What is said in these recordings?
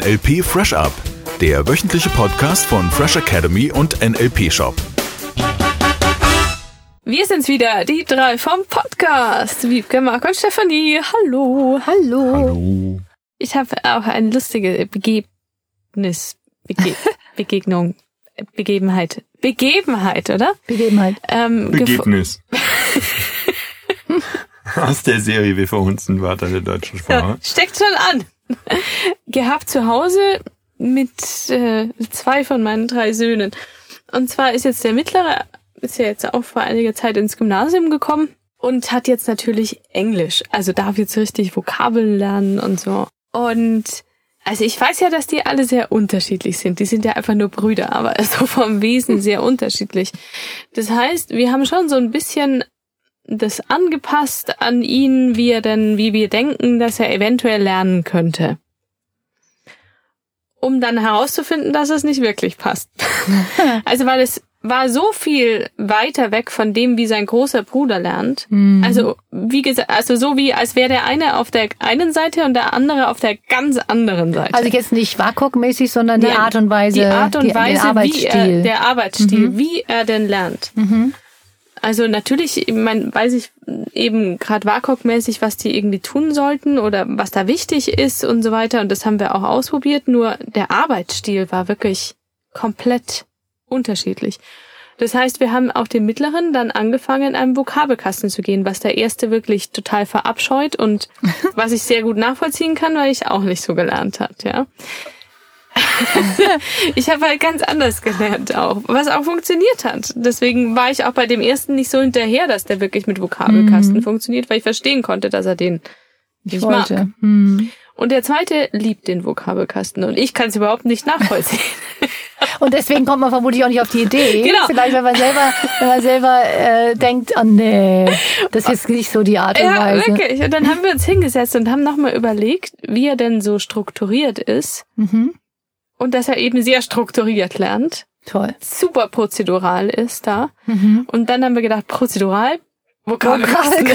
NLP Fresh Up, der wöchentliche Podcast von Fresh Academy und NLP Shop. Wir sind's wieder, die drei vom Podcast. Wiebke, Marc und Stefanie. Hallo. Hallo. Ich habe auch eine lustige Begebenheit, oder? Begebenheit. Begebnis. Aus der Serie Wir verhunzen Wörter der deutschen Sprache. Ja, steckt schon an. Gehabt zu Hause mit 2 von meinen 3 Söhnen. Und zwar ist jetzt der Mittlere, ist ja jetzt auch vor einiger Zeit ins Gymnasium gekommen und hat jetzt natürlich Englisch. Also darf jetzt richtig Vokabeln lernen und so. Und also ich weiß ja, dass die alle sehr unterschiedlich sind. Die sind ja einfach nur Brüder, aber so vom Wesen sehr unterschiedlich. Das heißt, wir haben schon so ein bisschen das angepasst an ihn, wie wir denken, dass er eventuell lernen könnte. Um dann herauszufinden, dass es nicht wirklich passt. Also weil es war so viel weiter weg von dem, wie sein großer Bruder lernt. Also wie gesagt, also so wie als wäre der eine auf der einen Seite und der andere auf der ganz anderen Seite. Also jetzt nicht WAKOK-mäßig, sondern die Art und Weise, der Arbeitsstil, Arbeitsstil. Wie er denn lernt. Also natürlich, weiß ich eben gerade WAKOK-mäßig, was die irgendwie tun sollten oder was da wichtig ist und so weiter. Und das haben wir auch ausprobiert. Nur der Arbeitsstil war wirklich komplett unterschiedlich. Das heißt, wir haben auch den Mittleren dann angefangen, in einem Vokabelkasten zu gehen, was der Erste wirklich total verabscheut und was ich sehr gut nachvollziehen kann, weil ich auch nicht so gelernt hat, ja. Ich habe halt ganz anders gelernt auch, was auch funktioniert hat. Deswegen war ich auch bei dem Ersten nicht so hinterher, dass der wirklich mit Vokabelkasten funktioniert, weil ich verstehen konnte, dass er den nicht mag. Und der Zweite liebt den Vokabelkasten und ich kann es überhaupt nicht nachvollziehen. Und deswegen kommt man vermutlich auch nicht auf die Idee. Genau. Vielleicht, wenn man selber denkt, oh nee, das ist nicht so die Art und Weise. Ja, wirklich. Und dann haben wir uns hingesetzt und haben nochmal überlegt, wie er denn so strukturiert ist. Und dass er eben sehr strukturiert lernt. Toll. Super prozedural ist da. Und dann haben wir gedacht, prozedural, Vokabelkasten.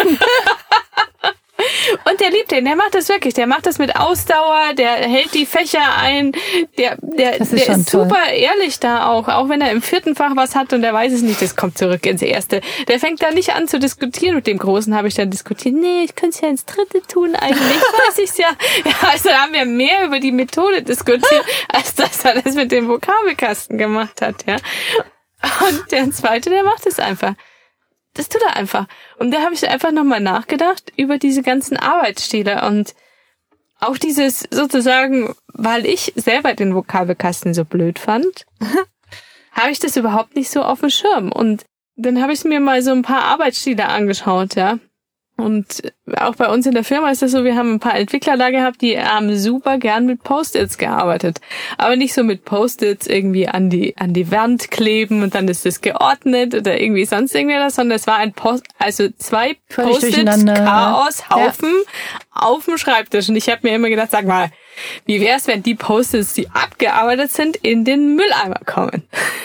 Und der liebt den, der macht das wirklich, der macht das mit Ausdauer, der hält die Fächer ein, der ist super ehrlich da auch wenn er im 4. Fach was hat und er weiß es nicht, das kommt zurück ins 1. Der fängt da nicht an zu diskutieren. Mit dem Großen habe ich dann diskutiert, nee, ich könnte es ja ins 3. tun, eigentlich weiß ich es ja. Also haben wir mehr über die Methode diskutiert, als dass er das mit dem Vokabelkasten gemacht hat, ja. Und der Zweite, der macht es einfach. Das tut er einfach. Und da habe ich einfach nochmal nachgedacht über diese ganzen Arbeitsstile und auch dieses sozusagen, weil ich selber den Vokabelkasten so blöd fand, habe ich das überhaupt nicht so auf dem Schirm. Und dann habe ich mir mal so ein paar Arbeitsstile angeschaut, ja. Und auch bei uns in der Firma ist das so, wir haben ein paar Entwickler da gehabt, die haben super gern mit Post-its gearbeitet. Aber nicht so mit Post-its irgendwie an die Wand kleben und dann ist das geordnet oder irgendwie sonst irgendwas, sondern es war also 2 Post-its, Chaos-Haufen auf dem Schreibtisch. Und ich habe mir immer gedacht, sag mal, wie wär's, wenn die Post-its, die abgearbeitet sind, in den Mülleimer kommen?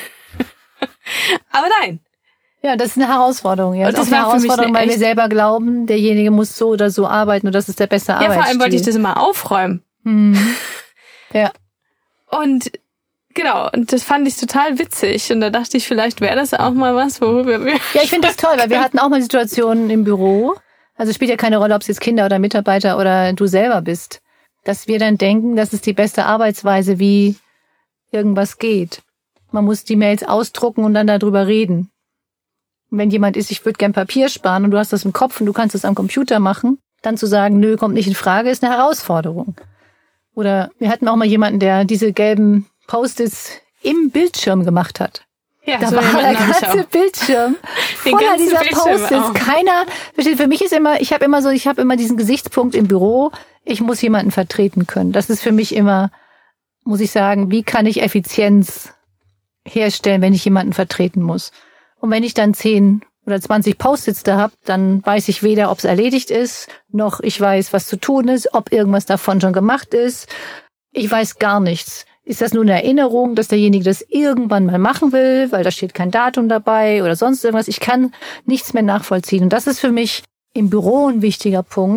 Aber nein. Ja, das ist eine Herausforderung. Ja, das ist eine Herausforderung, weil wir selber glauben, derjenige muss so oder so arbeiten und das ist der beste Arbeitsstil. Ja, vor allem wollte ich das immer aufräumen. Ja. Und genau, und das fand ich total witzig. Und da dachte ich, vielleicht wäre das auch mal was, worüber wir... Ja, ich finde das toll, weil wir hatten auch mal Situationen im Büro, also spielt ja keine Rolle, ob es jetzt Kinder oder Mitarbeiter oder du selber bist, dass wir dann denken, das ist die beste Arbeitsweise, wie irgendwas geht. Man muss die Mails ausdrucken und dann darüber reden. Wenn jemand ist, ich würde gern Papier sparen und du hast das im Kopf und du kannst das am Computer machen, dann zu sagen, nö, kommt nicht in Frage, ist eine Herausforderung. Oder wir hatten auch mal jemanden, der diese gelben Post-its im Bildschirm gemacht hat. Ja, da so war der ganze Bildschirm voller dieser Post-its. Keiner, für mich ist immer, ich habe immer diesen Gesichtspunkt im Büro, ich muss jemanden vertreten können. Das ist für mich immer, muss ich sagen, wie kann ich Effizienz herstellen, wenn ich jemanden vertreten muss? Und wenn ich dann 10 oder 20 Post-its da habe, dann weiß ich weder, ob es erledigt ist, noch ich weiß, was zu tun ist, ob irgendwas davon schon gemacht ist. Ich weiß gar nichts. Ist das nur eine Erinnerung, dass derjenige das irgendwann mal machen will, weil da steht kein Datum dabei oder sonst irgendwas? Ich kann nichts mehr nachvollziehen. Und das ist für mich im Büro ein wichtiger Punkt,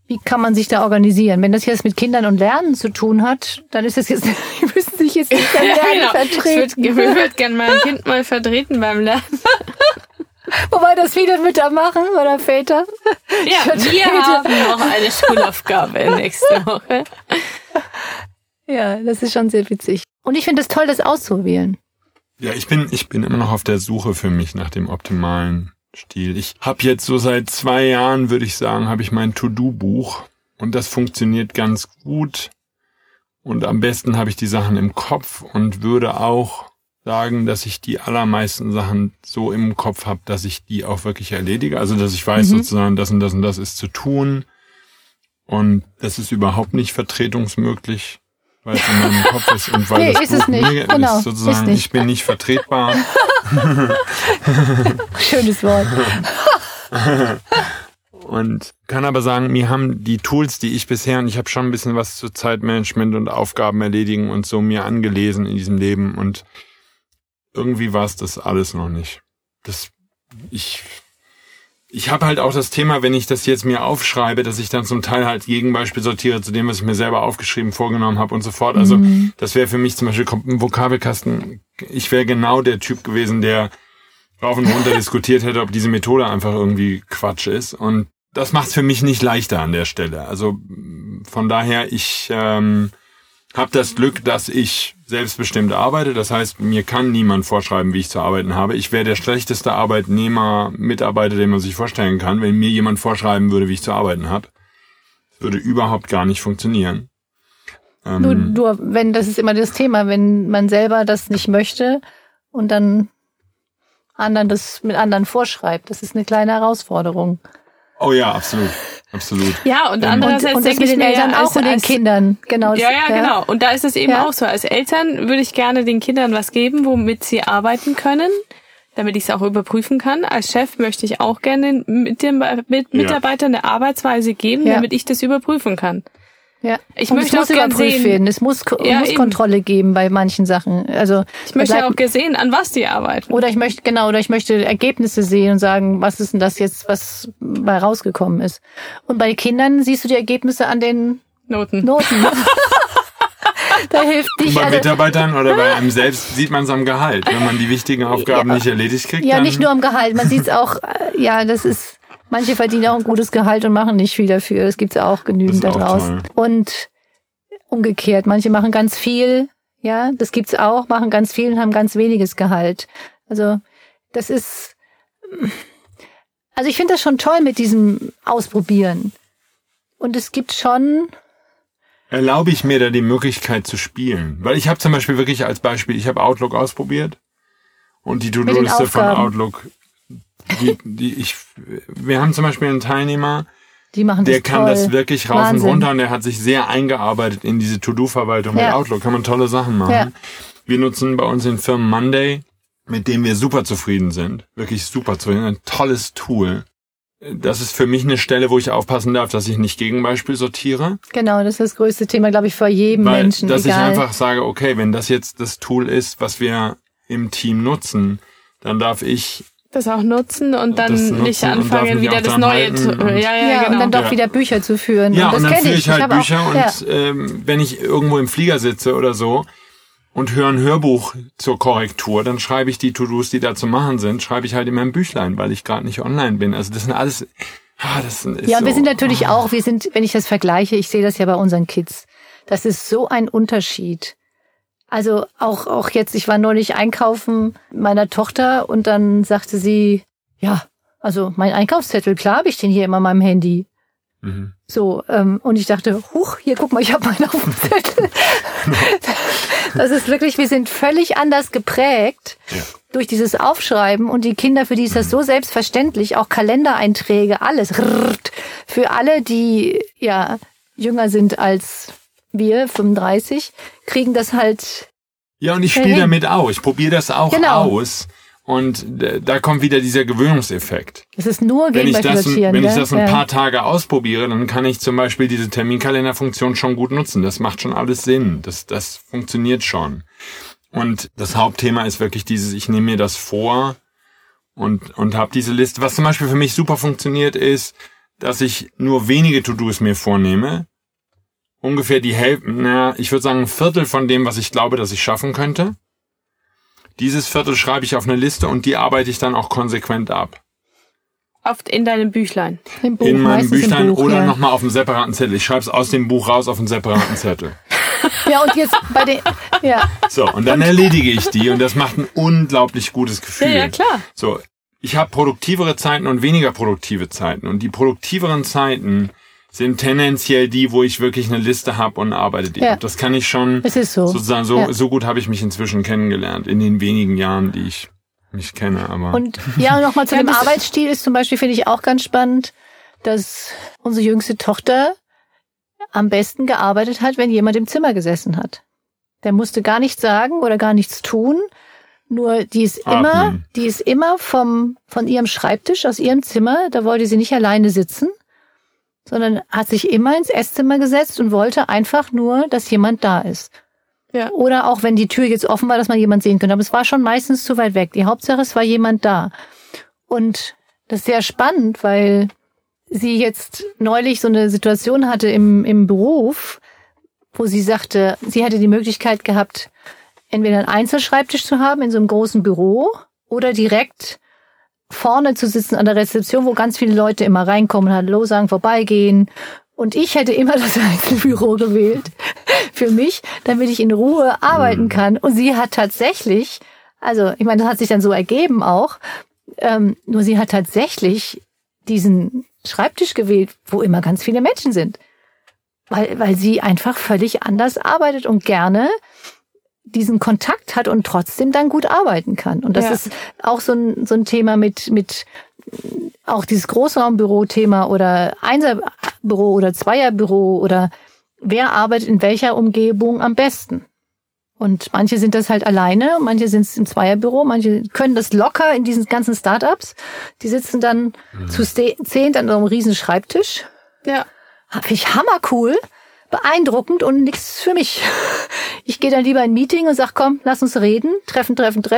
wie kann man sich da organisieren? Wenn das jetzt mit Kindern und Lernen zu tun hat, dann ist das jetzt, die müssen sich jetzt nicht beim Lernen vertreten. Ich würde gerne mein Kind mal vertreten beim Lernen. Wobei das viele Mütter machen oder Väter. Ja, wir haben noch eine Schulaufgabe nächste Woche. Ja, das ist schon sehr witzig. Und ich finde es toll, das auszuwählen. Ja, ich bin immer noch auf der Suche für mich nach dem optimalen Stil. Ich habe jetzt so seit 2 Jahren, würde ich sagen, habe ich mein To-Do-Buch und das funktioniert ganz gut. Und am besten habe ich die Sachen im Kopf und würde auch sagen, dass ich die allermeisten Sachen so im Kopf habe, dass ich die auch wirklich erledige. Also, dass ich weiß sozusagen, das und das und das ist zu tun. Und das ist überhaupt nicht vertretungsmöglich, weil es in meinem Kopf ist und weil das Buch mir ist sozusagen, ich bin nicht vertretbar. Schönes Wort. Und kann aber sagen, mir haben die Tools, die ich bisher, und ich habe schon ein bisschen was zu Zeitmanagement und Aufgaben erledigen und so mir angelesen in diesem Leben und irgendwie war es das alles noch nicht. Ich habe halt auch das Thema, wenn ich das jetzt mir aufschreibe, dass ich dann zum Teil halt Gegenbeispiel sortiere zu dem, was ich mir selber aufgeschrieben, vorgenommen habe und so fort. Also das wäre für mich zum Beispiel ein Vokabelkasten. Ich wäre genau der Typ gewesen, der rauf und runter diskutiert hätte, ob diese Methode einfach irgendwie Quatsch ist. Und das macht es für mich nicht leichter an der Stelle. Also von daher, ich habe das Glück, dass ich selbstbestimmt arbeite. Das heißt, mir kann niemand vorschreiben, wie ich zu arbeiten habe. Ich wäre der schlechteste Mitarbeiter, den man sich vorstellen kann, wenn mir jemand vorschreiben würde, wie ich zu arbeiten habe. Das würde überhaupt gar nicht funktionieren. Nur, das ist immer das Thema, wenn man selber das nicht möchte und dann anderen das mit anderen vorschreibt. Das ist eine kleine Herausforderung. Oh ja, absolut. Absolut. Ja, und andererseits und das mit den Eltern auch und den Kindern. Genau. Ja, genau. Und da ist es eben auch so. Als Eltern würde ich gerne den Kindern was geben, womit sie arbeiten können, damit ich es auch überprüfen kann. Als Chef möchte ich auch gerne mit Mitarbeitern eine Arbeitsweise geben, damit ich das überprüfen kann. Ja. Ich möchte auch überprüft werden. Es muss Kontrolle geben bei manchen Sachen. Also ich möchte auch gesehen, an was die arbeiten. Oder ich möchte Ergebnisse sehen und sagen, was ist denn das jetzt, was bei rausgekommen ist. Und bei Kindern siehst du die Ergebnisse an den Noten. Da hilft nicht. Und bei Mitarbeitern oder bei einem selbst sieht man es am Gehalt. Wenn man die wichtigen Aufgaben nicht erledigt kriegt. Ja, nicht nur am Gehalt. Man sieht es auch, das ist, manche verdienen auch ein gutes Gehalt und machen nicht viel dafür. Das gibt's auch genügend da draußen. Und umgekehrt, manche machen ganz viel, das gibt's auch, machen ganz viel und haben ganz weniges Gehalt. Also ich finde das schon toll mit diesem Ausprobieren. Und es gibt schon... Erlaube ich mir da die Möglichkeit zu spielen? Weil ich habe zum Beispiel wirklich als Beispiel, ich habe Outlook ausprobiert und die To-Do-Liste von Outlook, wir haben zum Beispiel einen Teilnehmer, der kann das wirklich rauf und runter und der hat sich sehr eingearbeitet in diese To-Do-Verwaltung mit Outlook, kann man tolle Sachen machen. Ja. Wir nutzen bei uns den Firmen Monday, mit dem wir super zufrieden sind, wirklich super zufrieden, ein tolles Tool. Das ist für mich eine Stelle, wo ich aufpassen darf, dass ich nicht Gegenbeispiel sortiere. Genau, das ist das größte Thema, glaube ich, vor jedem Menschen. Dass ich einfach sage, okay, wenn das jetzt das Tool ist, was wir im Team nutzen, dann darf ich das auch nutzen und dann nicht anfangen, wieder das Neue zu... genau. Und dann doch wieder Bücher zu führen. Ja, und das dann führe ich halt Bücher und wenn ich irgendwo im Flieger sitze oder so und höre ein Hörbuch zur Korrektur, dann schreibe ich die To-Dos, die da zu machen sind, schreibe ich halt in meinem Büchlein, weil ich gerade nicht online bin. Also das sind alles... und wir sind natürlich auch, wenn ich das vergleiche, ich sehe das ja bei unseren Kids, das ist so ein Unterschied. Also auch jetzt, ich war neulich einkaufen meiner Tochter und dann sagte sie, also mein Einkaufszettel, klar habe ich den hier immer in meinem Handy. Mhm. So, und ich dachte, hier, guck mal, ich habe meinen auf dem Zettel. Das ist wirklich, wir sind völlig anders geprägt durch dieses Aufschreiben und die Kinder, für die ist das so selbstverständlich, auch Kalendereinträge, alles. Für alle, die jünger sind als wir, 35, kriegen das halt. Ja, und ich spiele damit auch. Ich probiere das auch aus. Und da kommt wieder dieser Gewöhnungseffekt. Es ist nur Gegenbeispiel. Wenn ich das ein paar Tage ausprobiere, dann kann ich zum Beispiel diese Terminkalenderfunktion schon gut nutzen. Das macht schon alles Sinn. Das funktioniert schon. Und das Hauptthema ist wirklich ich nehme mir das vor und habe diese Liste. Was zum Beispiel für mich super funktioniert ist, dass ich nur wenige To-Dos mir vornehme. Ungefähr die Hälfte, ich würde sagen ein Viertel von dem, was ich glaube, dass ich schaffen könnte. Dieses Viertel schreibe ich auf eine Liste und die arbeite ich dann auch konsequent ab. Oft in deinem Büchlein. In meinem Büchlein oder nochmal auf einem separaten Zettel. Ich schreibe es aus dem Buch raus auf einen separaten Zettel. Ja, und jetzt bei den, ja. So, und dann erledige ich die und das macht ein unglaublich gutes Gefühl. Ja, klar. So, ich habe produktivere Zeiten und weniger produktive Zeiten. Und die produktiveren Zeiten sind tendenziell die, wo ich wirklich eine Liste habe und arbeite die ab. Das kann ich schon sozusagen, so gut habe ich mich inzwischen kennengelernt in den wenigen Jahren, die ich mich kenne. Aber und ja, nochmal zu dem Arbeitsstil ist zum Beispiel, finde ich auch ganz spannend, dass unsere jüngste Tochter am besten gearbeitet hat, wenn jemand im Zimmer gesessen hat. Der musste gar nichts sagen oder gar nichts tun. Nur die ist immer von ihrem Schreibtisch aus ihrem Zimmer, da wollte sie nicht alleine sitzen, sondern hat sich immer ins Esszimmer gesetzt und wollte einfach nur, dass jemand da ist. Ja. Oder auch wenn die Tür jetzt offen war, dass man jemand sehen könnte. Aber es war schon meistens zu weit weg. Die Hauptsache, es war jemand da. Und das ist sehr spannend, weil sie jetzt neulich so eine Situation hatte im Beruf, wo sie sagte, sie hätte die Möglichkeit gehabt, entweder einen Einzelschreibtisch zu haben in so einem großen Büro oder direkt vorne zu sitzen an der Rezeption, wo ganz viele Leute immer reinkommen, Hallo sagen, vorbeigehen. Und ich hätte immer das Einzelbüro gewählt für mich, damit ich in Ruhe arbeiten kann. Und sie hat tatsächlich, also ich meine, das hat sich dann so ergeben auch, nur sie hat tatsächlich diesen Schreibtisch gewählt, wo immer ganz viele Menschen sind. Weil sie einfach völlig anders arbeitet und gerne diesen Kontakt hat und trotzdem dann gut arbeiten kann. Und das ist auch so ein Thema mit auch dieses Großraumbüro-Thema oder Einserbüro oder Zweierbüro oder wer arbeitet in welcher Umgebung am besten. Und manche sind das halt alleine, manche sind es im Zweierbüro, manche können das locker in diesen ganzen Startups. Die sitzen dann zu 10 an so einem riesen Schreibtisch. Ja. Finde ich hammercool, beeindruckend und nichts für mich. Ich gehe dann lieber in ein Meeting und sag, komm, lass uns reden, treffen,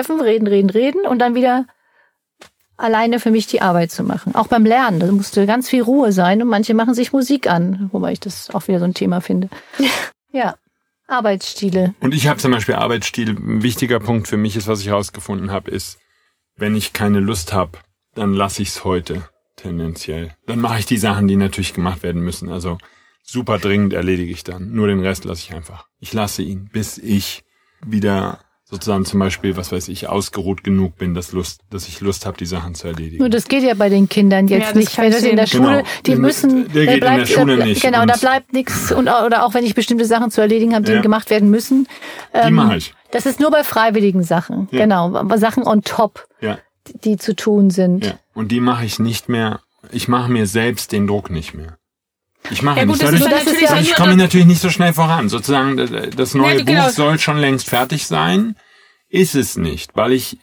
reden und dann wieder alleine für mich die Arbeit zu machen. Auch beim Lernen, da musste ganz viel Ruhe sein und manche machen sich Musik an, wobei ich das auch wieder so ein Thema finde. Ja, Arbeitsstile. Und ich habe zum Beispiel Arbeitsstil, ein wichtiger Punkt für mich ist, was ich herausgefunden habe, ist, wenn ich keine Lust habe, dann lasse ich es heute tendenziell. Dann mache ich die Sachen, die natürlich gemacht werden müssen. Also super dringend erledige ich dann. Nur den Rest lasse ich einfach. Ich lasse ihn, bis ich wieder sozusagen zum Beispiel, was weiß ich, ausgeruht genug bin, dass ich Lust habe, die Sachen zu erledigen. Nur das geht ja bei den Kindern jetzt nicht. Wenn das in der Schule, die müssen, der geht in der Schule nicht. Genau, da bleibt nichts oder auch wenn ich bestimmte Sachen zu erledigen habe, die gemacht werden müssen. Die mache ich. Das ist nur bei freiwilligen Sachen. Ja. Genau, Sachen on top, die zu tun sind. Ja. Und die mache ich nicht mehr. Ich mache mir selbst den Druck nicht mehr. Ich mache gut, ich komme natürlich nicht so schnell voran. Sozusagen, das neue Buch soll schon längst fertig sein. Ist es nicht, weil ich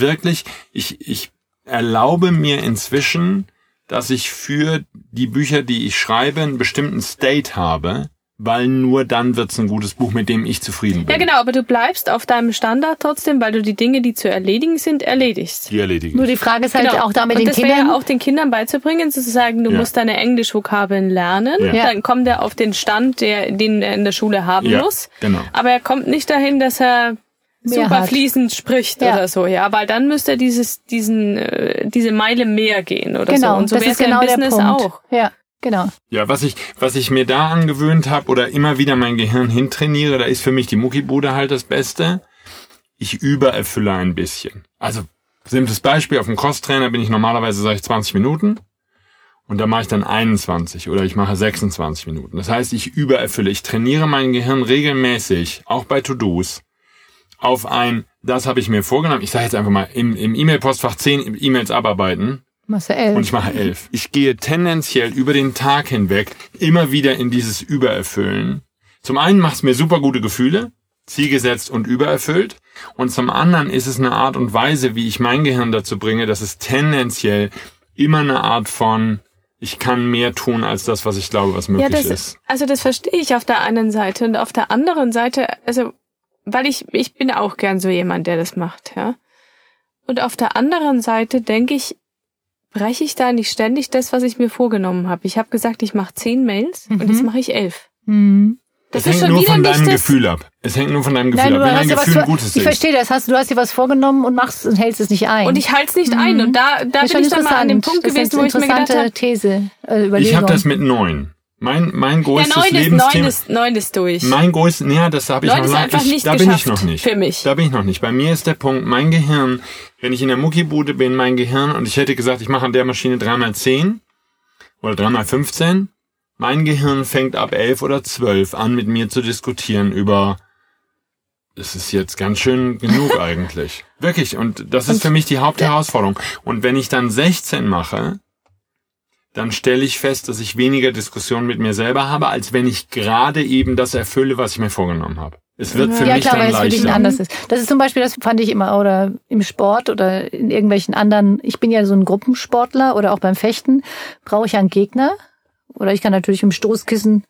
erlaube mir inzwischen, dass ich für die Bücher, die ich schreibe, einen bestimmten State habe, weil nur dann wird's ein gutes Buch, mit dem ich zufrieden bin. Ja, genau, aber du bleibst auf deinem Standard trotzdem, weil du die Dinge, die zu erledigen sind, erledigst. Die erledigen. Nur die Frage ist halt auch da mit den Kindern. Und das wäre ja auch den Kindern beizubringen, zu sagen, du musst deine Englischvokabeln lernen. Ja. Dann kommt er auf den Stand, den er in der Schule haben muss. Genau. Aber er kommt nicht dahin, dass er super fließend spricht oder so, weil dann müsste er diese Meile mehr gehen oder so. Und so wäre es ja im Business auch. Ja. Genau. Ja, was ich mir da angewöhnt habe oder immer wieder mein Gehirn hintrainiere, da ist für mich die Muckibude halt das Beste. Ich übererfülle ein bisschen. Also, simples Beispiel, auf dem Crosstrainer bin ich normalerweise, sage ich 20 Minuten und da mache ich dann 21 oder ich mache 26 Minuten. Das heißt, ich übererfülle. Ich trainiere mein Gehirn regelmäßig, auch bei To-Dos, auf das habe ich mir vorgenommen. Ich sage jetzt einfach mal, im E-Mail-Postfach 10 E-Mails abarbeiten. Und ich mache 11. Ich gehe tendenziell über den Tag hinweg immer wieder in dieses Übererfüllen. Zum einen macht es mir super gute Gefühle, zielgesetzt und übererfüllt. Und zum anderen ist es eine Art und Weise, wie ich mein Gehirn dazu bringe, dass es tendenziell immer eine Art von, ich kann mehr tun als das, was ich glaube, was möglich ist. Also das verstehe ich auf der einen Seite. Und auf der anderen Seite, also weil ich bin auch gern so jemand, der das macht, ja. Und auf der anderen Seite denke ich, breche ich da nicht ständig das, was ich mir vorgenommen habe? Ich habe gesagt, ich mache 10 Mails und jetzt mache ich 11. Das hängt nur von deinem Gefühl ab. Es hängt nur von deinem Gefühl ab. Wenn dein Gefühl ein gutes ist. Ich verstehe das. Du hast dir was vorgenommen und machst und hältst es nicht ein. Und ich halte es nicht ein. Und da bin ich dann mal an dem Punkt gewesen, wo ich mir gedacht habe, These, Überlegung. Ich habe das mit 9. Mein größtes Lebensthema. 9 ist durch. Mein größtes, das habe ich noch nicht. Da bin ich noch nicht. Für mich. Da bin ich noch nicht. Bei mir ist der Punkt, mein Gehirn, wenn ich in der Muckibude bin, mein Gehirn, und ich hätte gesagt, ich mache an der Maschine 3x10 oder 3x15, mein Gehirn fängt ab 11 oder 12 an, mit mir zu diskutieren über, es ist jetzt ganz schön genug eigentlich. Wirklich. Und das ist für mich die Hauptherausforderung. Und wenn ich dann 16 mache, dann stelle ich fest, dass ich weniger Diskussionen mit mir selber habe, als wenn ich gerade eben das erfülle, was ich mir vorgenommen habe. Es wird für mich dann leichter. Ja, klar, anders ist. Das ist zum Beispiel, das fand ich immer, oder im Sport oder in irgendwelchen anderen, ich bin ja so ein Gruppensportler oder auch beim Fechten, brauche ich einen Gegner. Oder ich kann natürlich im Stoßkissen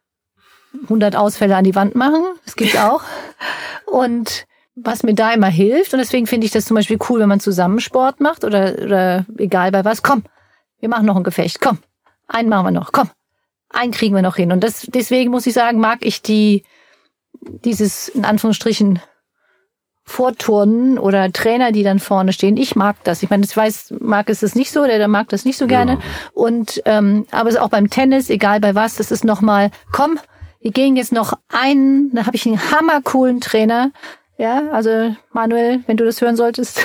100 Ausfälle an die Wand machen. Das gibt's auch. Und was mir da immer hilft, und deswegen finde ich das zum Beispiel cool, wenn man zusammen Sport macht oder egal bei was, komm, wir machen noch ein Gefecht, komm, einen machen wir noch, komm, einen kriegen wir noch hin. Und deswegen muss ich sagen, mag ich dieses, in Anführungsstrichen, Vorturnen oder Trainer, die dann vorne stehen. Ich mag das. Ich meine, Marc ist es nicht so, der mag das nicht so gerne. Ja. Und aber es ist auch beim Tennis, egal bei was, das ist nochmal, komm, wir gehen jetzt noch da habe ich einen hammercoolen Trainer. Ja, also Manuel, wenn du das hören solltest,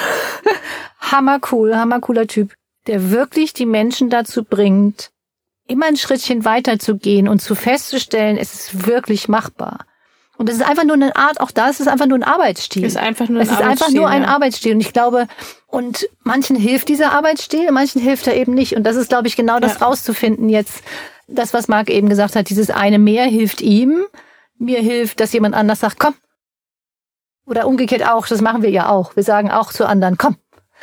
hammercooler Typ, der wirklich die Menschen dazu bringt, immer ein Schrittchen weiter zu gehen und festzustellen, es ist wirklich machbar. Und das ist einfach nur eine Art, auch da ist es einfach nur ein Arbeitsstil. Es ist einfach nur ein Arbeitsstil. Und ich glaube, und manchen hilft dieser Arbeitsstil, manchen hilft er eben nicht. Und das ist, glaube ich, genau das rauszufinden jetzt. Das, was Marc eben gesagt hat, dieses eine mehr hilft ihm. Mir hilft, dass jemand anders sagt, komm. Oder umgekehrt auch, das machen wir ja auch. Wir sagen auch zu anderen, komm,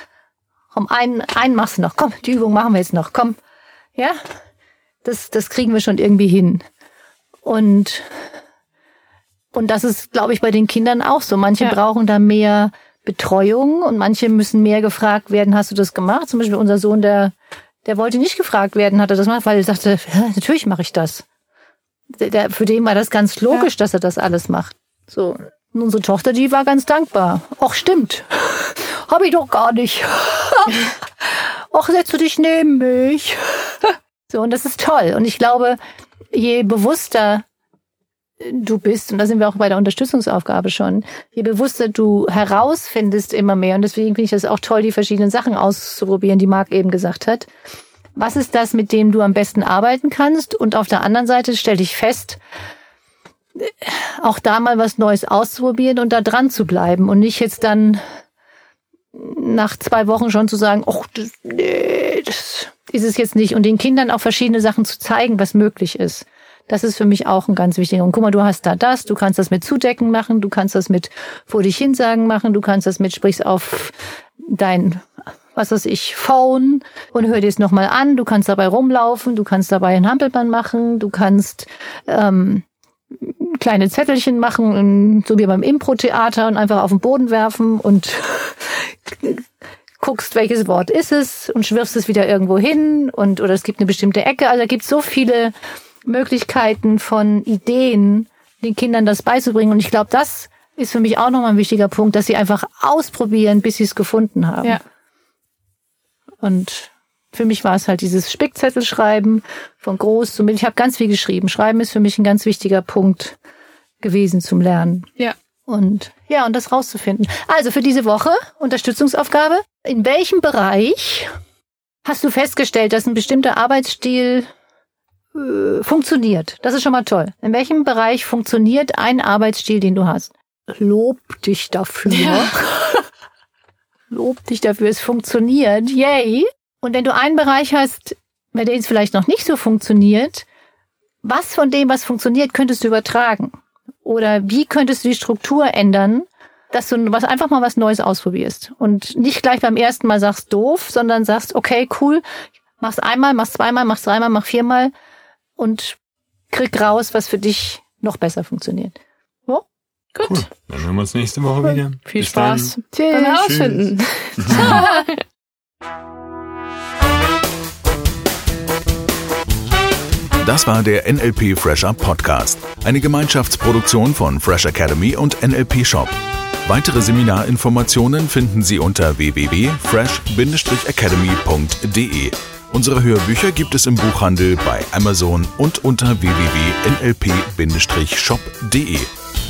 einen machst du noch, komm, die Übung machen wir jetzt noch, komm. Ja, das kriegen wir schon irgendwie hin. Und das ist, glaube ich, bei den Kindern auch so. Manche brauchen da mehr Betreuung und manche müssen mehr gefragt werden, hast du das gemacht? Zum Beispiel unser Sohn, der wollte nicht gefragt werden, hat er das gemacht, weil er sagte, ja, natürlich mache ich das. Für den war das ganz logisch, dass er das alles macht. So. Und unsere Tochter, die war ganz dankbar. Ach, stimmt. Hab ich doch gar nicht. Ach, setzt du dich neben mich. So, und das ist toll. Und ich glaube, je bewusster du bist, und da sind wir auch bei der Unterstützungsaufgabe schon, je bewusster du herausfindest immer mehr, und deswegen finde ich das auch toll, die verschiedenen Sachen auszuprobieren, die Marc eben gesagt hat. Was ist das, mit dem du am besten arbeiten kannst? Und auf der anderen Seite stell dich fest, auch da mal was Neues auszuprobieren und da dran zu bleiben und nicht jetzt dann nach 2 Wochen schon zu sagen, ach, das ist es jetzt nicht. Und den Kindern auch verschiedene Sachen zu zeigen, was möglich ist. Das ist für mich auch ein ganz wichtiger. Und guck mal, du hast da das, du kannst das mit Zudecken machen, du kannst das mit vor dich hinsagen machen, du kannst das mit sprichst auf dein, was weiß ich, Phone und hör dir es nochmal an, du kannst dabei rumlaufen, du kannst dabei ein Hampelmann machen, du kannst kleine Zettelchen machen, so wie beim Impro-Theater und einfach auf den Boden werfen und guckst, welches Wort ist es und wirfst es wieder irgendwo hin oder es gibt eine bestimmte Ecke. Also da gibt es so viele Möglichkeiten von Ideen, den Kindern das beizubringen. Und ich glaube, das ist für mich auch nochmal ein wichtiger Punkt, dass sie einfach ausprobieren, bis sie es gefunden haben. Ja. Und für mich war es halt dieses Spickzettelschreiben von groß zu mittel. Ich habe ganz viel geschrieben. Schreiben ist für mich ein ganz wichtiger Punkt gewesen zum Lernen. Ja. Und das rauszufinden. Also für diese Woche Unterstützungsaufgabe. In welchem Bereich hast du festgestellt, dass ein bestimmter Arbeitsstil funktioniert? Das ist schon mal toll. In welchem Bereich funktioniert ein Arbeitsstil, den du hast? Lob dich dafür. Ja. Lob dich dafür, es funktioniert. Yay. Und wenn du einen Bereich hast, bei dem es vielleicht noch nicht so funktioniert, was von dem, was funktioniert, könntest du übertragen? Oder wie könntest du die Struktur ändern, dass du einfach mal was Neues ausprobierst? Und nicht gleich beim ersten Mal sagst, doof, sondern sagst, okay, cool, mach's einmal, mach's zweimal, mach's dreimal, mach 4-mal und krieg raus, was für dich noch besser funktioniert. So? Gut. Cool. Dann hören wir uns nächste Woche wieder. Viel Spaß. Tschüss. Beim Herausfinden. Das war der NLP Fresher Podcast, eine Gemeinschaftsproduktion von Fresh Academy und NLP Shop. Weitere Seminarinformationen finden Sie unter www.fresh-academy.de. Unsere Hörbücher gibt es im Buchhandel, bei Amazon und unter www.nlp-shop.de.